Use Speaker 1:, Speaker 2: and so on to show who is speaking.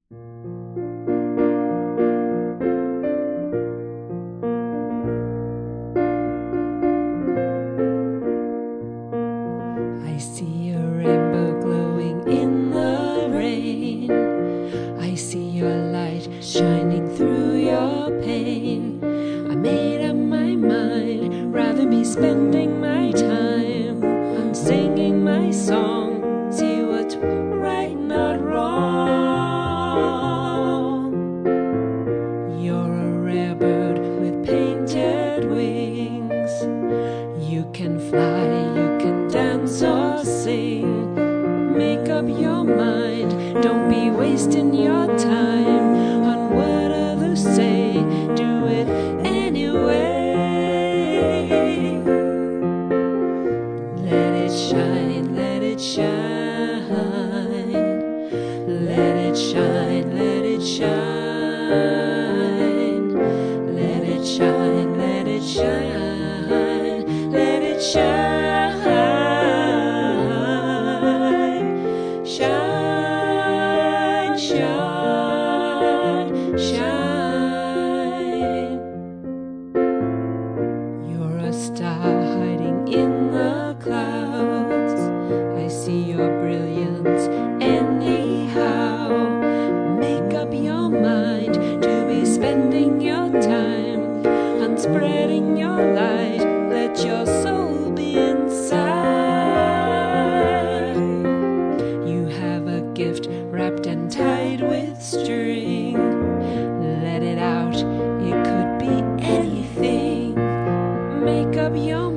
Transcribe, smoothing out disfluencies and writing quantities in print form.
Speaker 1: I see a rainbow glowing in the rain. I see your light shining through your pain. I made up my mind, rather be spending my time on singing my song. See what's right, not wrong. You're a rare bird with painted wings. You can fly, you can dance or sing. Make up your mind, don't be wasting your time on what others say. Do it anyway. Let it shine, let it shine. Let it shine, let it shine. Let it shine, let it shine. Let it shine. Shine, shine, shine. You're a star hiding in the clouds. I see your brilliance anyhow. Make up your mind to be spending your time on spreading your light. Let your soul be inside. You have a gift wrapped and tied with string. Let it out, it could be anything. Make up your